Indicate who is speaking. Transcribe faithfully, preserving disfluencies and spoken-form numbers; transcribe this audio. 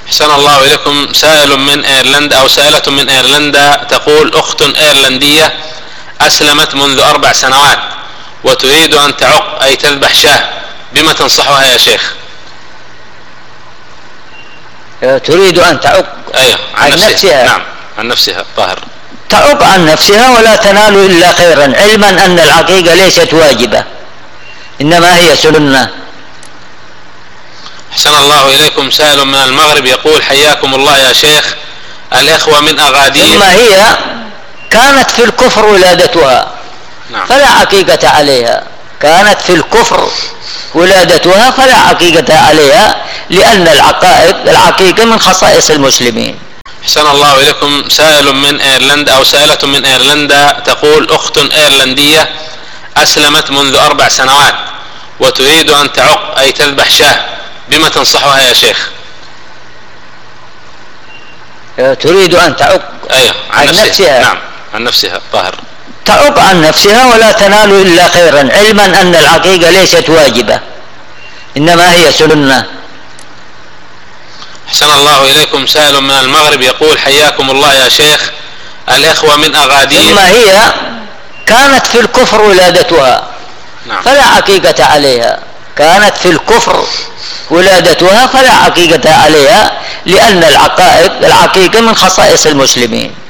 Speaker 1: أحسن الله إليكم. سائل من أيرلندا أو سائلة من أيرلندا تقول: أخت أيرلندية أسلمت منذ أربع سنوات وتريد أن تعق أي تذبح شاة، بما تنصحها يا شيخ؟
Speaker 2: تريد أن تعق
Speaker 1: أيوة عن, عن نفسها. نفسها نعم عن نفسها طاهر.
Speaker 2: تعق عن نفسها ولا تنال إلا خيرا، علما أن العقيقة ليست واجبة إنما هي سنة.
Speaker 1: أحسن الله إليكم. سائل من المغرب يقول: حياكم الله يا شيخ، الإخوة من أغادير.
Speaker 2: ثم هي كانت في الكفر ولادتها نعم. فلا عقيقة عليها، كانت في الكفر ولادتها فلا عقيقة عليها، لأن العقائق العقيقة من خصائص المسلمين.
Speaker 1: أحسن الله إليكم. سائل من أيرلندا أو سائلة من أيرلندا تقول: أخت أيرلندية أسلمت منذ أربع سنوات وتريد أن تعق أي تذبح شاة، بما تنصحها يا شيخ؟
Speaker 2: تريد أن تعق
Speaker 1: أيوة عن, عن نفسها. نفسها نعم عن نفسها طاهر.
Speaker 2: تعق عن نفسها ولا تنال إلا خيرا، علما أن العقيقة ليست واجبة إنما هي سنة.
Speaker 1: أحسن الله إليكم. سائل من المغرب يقول: حياكم الله يا شيخ، الإخوة من أغادير.
Speaker 2: ثم هي كانت في الكفر ولادتها نعم. فلا عقيقة عليها، كانت في الكفر ولادتها فلا عقيقة عليها، لأن العقائق العقيقة من خصائص المسلمين.